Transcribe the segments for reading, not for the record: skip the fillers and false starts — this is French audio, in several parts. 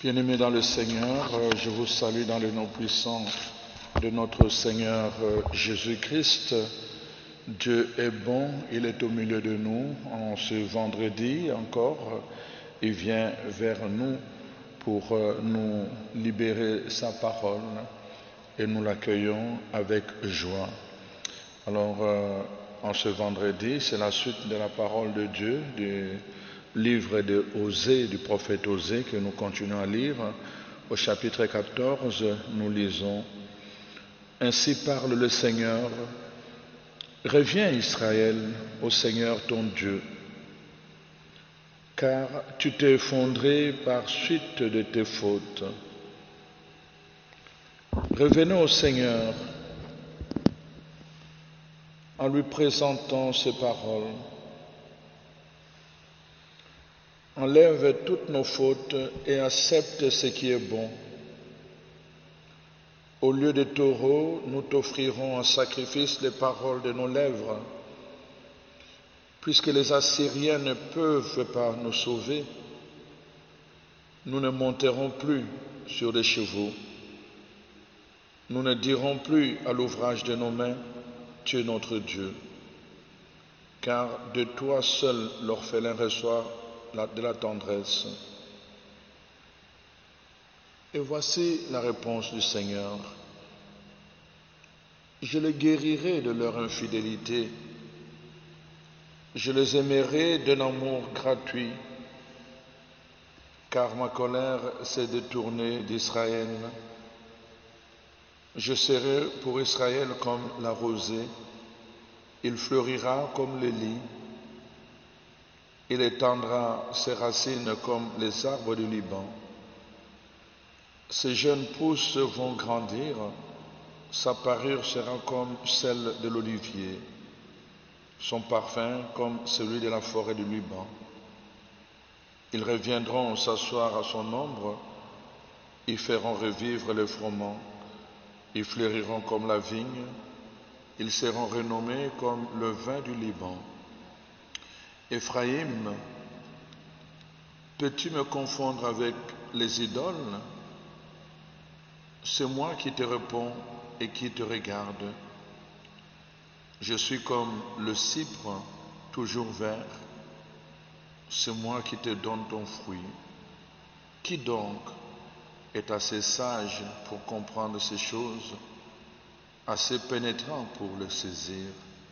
Bien-aimés dans le Seigneur, je vous salue dans le nom puissant de notre Seigneur Jésus-Christ. Dieu est bon, il est au milieu de nous. En ce vendredi encore, il vient vers nous pour nous libérer sa parole et nous l'accueillons avec joie. Alors, en ce vendredi, c'est la suite de la parole de Dieu, du livre de Osée, du prophète Osée, que nous continuons à lire. Au chapitre 14, nous lisons « Ainsi parle le Seigneur, reviens Israël au Seigneur ton Dieu, car tu t'es effondré par suite de tes fautes. Revenez au Seigneur en lui présentant ses paroles. Enlève toutes nos fautes et accepte ce qui est bon. Au lieu des taureaux, nous t'offrirons en sacrifice les paroles de nos lèvres. Puisque les Assyriens ne peuvent pas nous sauver, nous ne monterons plus sur des chevaux. Nous ne dirons plus à l'ouvrage de nos mains, tu es notre Dieu. Car de toi seul l'orphelin reçoit de la tendresse. Et voici la réponse du Seigneur. Je les guérirai de leur infidélité. Je les aimerai d'un amour gratuit, car ma colère s'est détournée d'Israël. Je serai pour Israël comme la rosée, il fleurira comme le lit. Il étendra ses racines comme les arbres du Liban. Ses jeunes pousses vont grandir, sa parure sera comme celle de l'olivier, son parfum comme celui de la forêt du Liban. Ils reviendront s'asseoir à son ombre, ils feront revivre les froment, ils fleuriront comme la vigne, ils seront renommés comme le vin du Liban. Éphraïm, peux-tu me confondre avec les idoles? C'est moi qui te réponds et qui te regarde. Je suis comme le cypre, toujours vert. C'est moi qui te donne ton fruit. Qui donc est assez sage pour comprendre ces choses, assez pénétrant pour le saisir?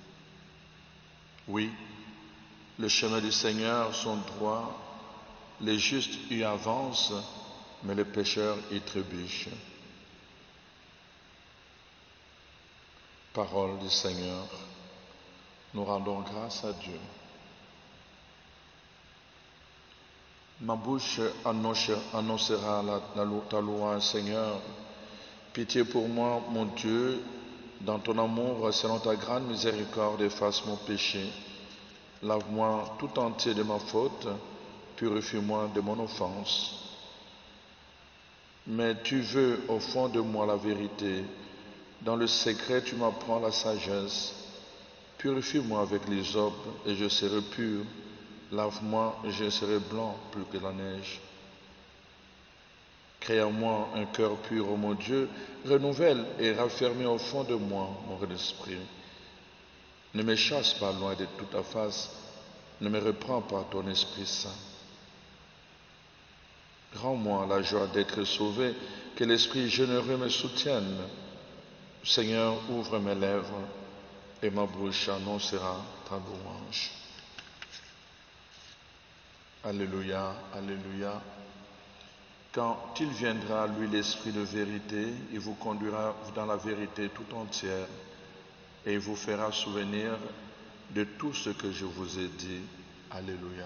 Oui, le chemin du Seigneur sont droits, les justes y avancent, mais les pécheurs y trébuchent. Parole du Seigneur, nous rendons grâce à Dieu. Ma bouche annoncera ta loi, Seigneur. Pitié pour moi, mon Dieu, dans ton amour, selon ta grande miséricorde, efface mon péché. Lave-moi tout entier de ma faute, purifie-moi de mon offense. Mais tu veux au fond de moi la vérité. Dans le secret, tu m'apprends la sagesse. Purifie-moi avec l'hysope et je serai pur. Lave-moi et je serai blanc plus que la neige. Crée en moi un cœur pur, ô mon Dieu. Renouvelle et raffermis au fond de moi mon esprit. Ne me chasse pas loin de toute ta face. Ne me reprends pas ton Esprit Saint. Rends-moi la joie d'être sauvé, que l'Esprit généreux me soutienne. Seigneur, ouvre mes lèvres et ma bouche annoncera ta louange. Alléluia, alléluia. Quand il viendra, lui, l'Esprit de vérité, il vous conduira dans la vérité tout entière et il vous fera souvenir de tout ce que je vous ai dit. Alléluia.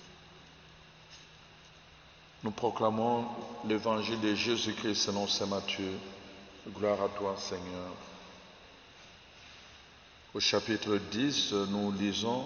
Nous proclamons l'évangile de Jésus-Christ selon saint Matthieu. Gloire à toi, Seigneur. Au chapitre 10, nous lisons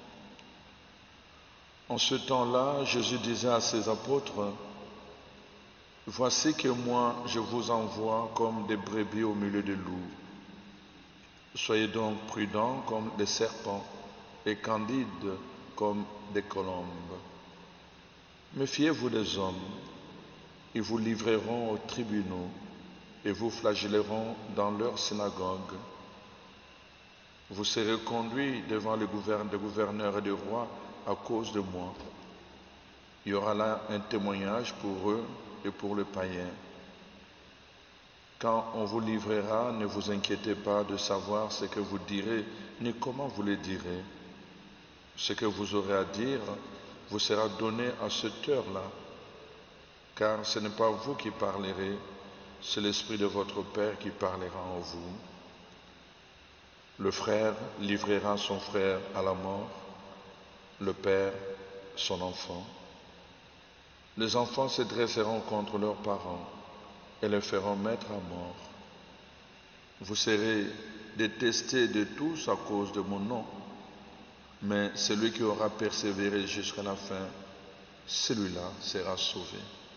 « En ce temps-là, Jésus disait à ses apôtres, « Voici que moi, je vous envoie comme des brebis au milieu des loups. Soyez donc prudents comme des serpents et candides comme des colombes. Méfiez-vous des hommes, Ils vous livreront aux tribunaux et vous flagelleront dans leurs synagogues. Vous serez conduits devant les gouverneurs et les rois à cause de moi. Il y aura là un témoignage pour eux et pour le païen. Quand on vous livrera, ne vous inquiétez pas de savoir ce que vous direz, ni comment vous le direz. Ce que vous aurez à dire vous sera donné à cette heure-là, car ce n'est pas vous qui parlerez, c'est l'Esprit de votre Père qui parlera en vous. Le frère livrera son frère à la mort, le père son enfant. Les enfants se dresseront contre leurs parents et les feront mettre à mort. Vous serez détestés de tous à cause de mon nom, mais celui qui aura persévéré jusqu'à la fin, celui-là sera sauvé.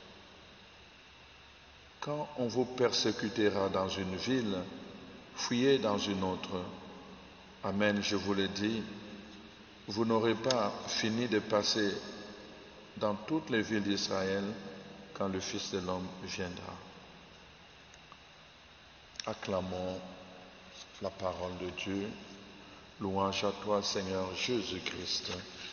Quand on vous persécutera dans une ville, fuyez dans une autre. Amen, je vous le dis, vous n'aurez pas fini de passer dans toutes les villes d'Israël quand le Fils de l'homme viendra. Acclamons la parole de Dieu. Louange à toi, Seigneur Jésus-Christ.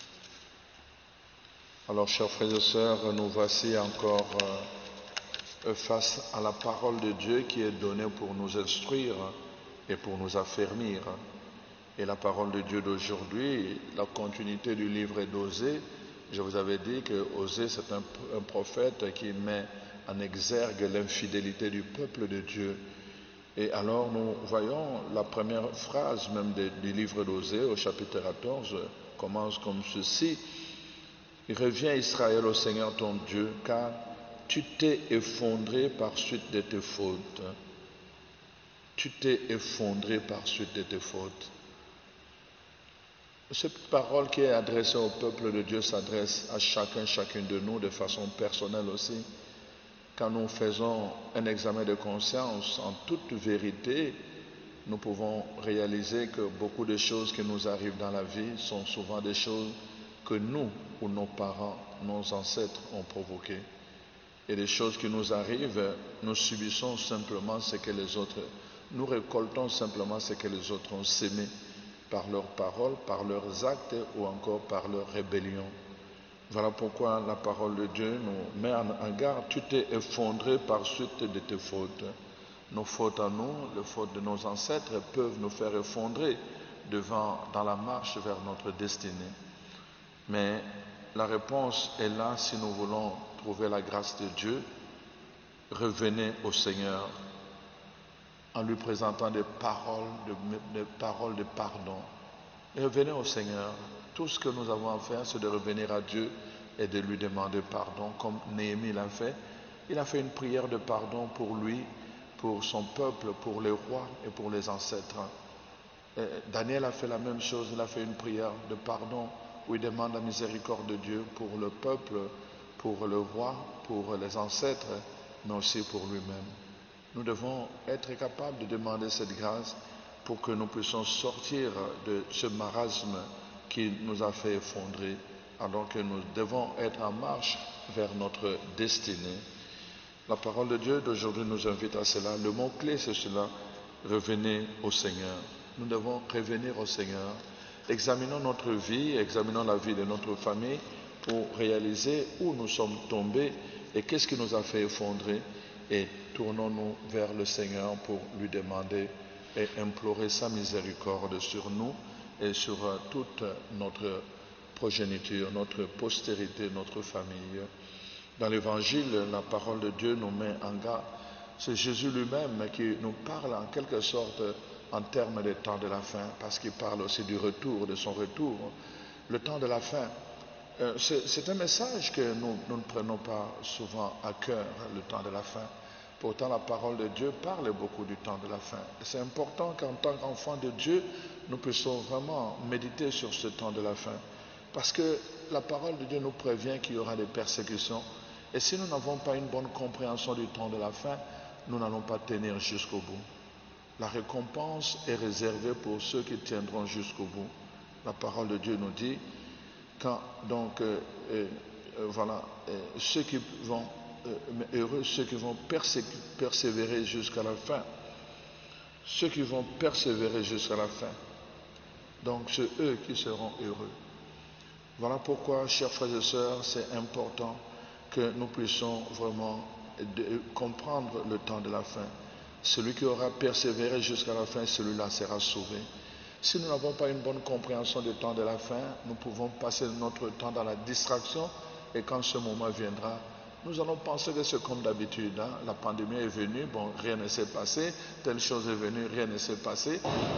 Alors, chers frères et sœurs, nous voici encore face à la parole de Dieu qui est donnée pour nous instruire et pour nous affermir. Et la parole de Dieu d'aujourd'hui, la continuité du livre d'Osée, je vous avais dit que Osée c'est un prophète qui met en exergue l'infidélité du peuple de Dieu. Et alors nous voyons la première phrase même du livre d'Osée au chapitre 14 commence comme ceci. Il revient Israël au Seigneur ton Dieu, car tu t'es effondré par suite de tes fautes. Tu t'es effondré par suite de tes fautes. Cette parole qui est adressée au peuple de Dieu s'adresse à chacune de nous de façon personnelle aussi. Quand nous faisons un examen de conscience, en toute vérité, nous pouvons réaliser que beaucoup de choses qui nous arrivent dans la vie sont souvent des choses que nous ou nos parents, nos ancêtres ont provoquées. Et les choses qui nous arrivent, nous subissons simplement ce que les autres, nous récoltons simplement ce que les autres ont sémé par leurs paroles, par leurs actes ou encore par leur rébellion. Voilà pourquoi la parole de Dieu nous met en garde. Tu t'es effondré par suite de tes fautes. Nos fautes à nous, les fautes de nos ancêtres peuvent nous faire effondrer dans la marche vers notre destinée. Mais la réponse est là si nous voulons trouver la grâce de Dieu. Revenez au Seigneur en lui présentant des paroles de pardon. Et revenez au Seigneur. Tout ce que nous avons à faire, c'est de revenir à Dieu et de lui demander pardon, comme Néhémie l'a fait. Il a fait une prière de pardon pour lui, pour son peuple, pour les rois et pour les ancêtres. Et Daniel a fait la même chose, il a fait une prière de pardon où il demande la miséricorde de Dieu pour le peuple, pour le roi, pour les ancêtres, mais aussi pour lui-même. Nous devons être capables de demander cette grâce pour que nous puissions sortir de ce marasme qui nous a fait effondrer, alors que nous devons être en marche vers notre destinée. La parole de Dieu d'aujourd'hui nous invite à cela. Le mot-clé, c'est cela. Revenez au Seigneur. Nous devons revenir au Seigneur. Examinons notre vie, examinons la vie de notre famille pour réaliser où nous sommes tombés et qu'est-ce qui nous a fait effondrer. Et tournons-nous vers le Seigneur pour lui demander et implorer sa miséricorde sur nous et sur toute notre progéniture, notre postérité, notre famille. Dans l'Évangile, la parole de Dieu nous met en garde. C'est Jésus lui-même qui nous parle en quelque sorte en termes des temps de la fin, parce qu'il parle aussi du retour, de son retour. Le temps de la fin, c'est un message que nous ne prenons pas souvent à cœur, le temps de la fin. Pourtant, la parole de Dieu parle beaucoup du temps de la fin. C'est important qu'en tant qu'enfants de Dieu, nous puissions vraiment méditer sur ce temps de la fin. Parce que la parole de Dieu nous prévient qu'il y aura des persécutions. Et si nous n'avons pas une bonne compréhension du temps de la fin, nous n'allons pas tenir jusqu'au bout. La récompense est réservée pour ceux qui tiendront jusqu'au bout. La parole de Dieu nous dit, ceux qui vont heureux ceux qui vont persévérer jusqu'à la fin. Ceux qui vont persévérer jusqu'à la fin. Donc, c'est eux qui seront heureux. Voilà pourquoi, chers frères et sœurs, c'est important que nous puissions vraiment comprendre le temps de la fin. Celui qui aura persévéré jusqu'à la fin, celui-là sera sauvé. Si nous n'avons pas une bonne compréhension du temps de la fin, nous pouvons passer notre temps dans la distraction et quand ce moment viendra, nous allons penser que c'est comme d'habitude. Hein? La pandémie est venue, bon, rien ne s'est passé, telle chose est venue, rien ne s'est passé.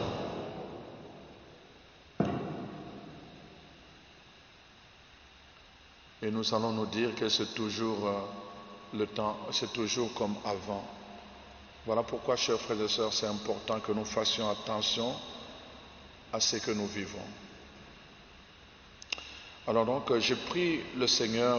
Et nous allons nous dire que c'est toujours le temps, c'est toujours comme avant. Voilà pourquoi, chers frères et sœurs, c'est important que nous fassions attention à ce que nous vivons. Alors donc, j'ai pris le Seigneur,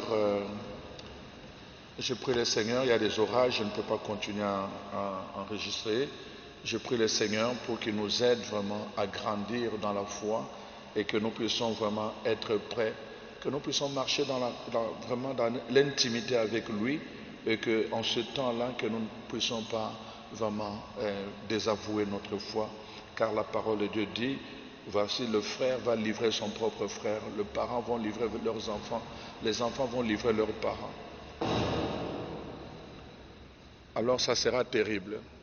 il y a des orages, je ne peux pas continuer à enregistrer. J'ai pris le Seigneur pour qu'il nous aide vraiment à grandir dans la foi et que nous puissions vraiment être prêts, que nous puissions marcher vraiment dans l'intimité avec lui et qu'en ce temps-là, que nous ne puissions pas vraiment désavouer notre foi, car la parole de Dieu dit, voici le frère va livrer son propre frère, les parents vont livrer leurs enfants, les enfants vont livrer leurs parents. Alors ça sera terrible.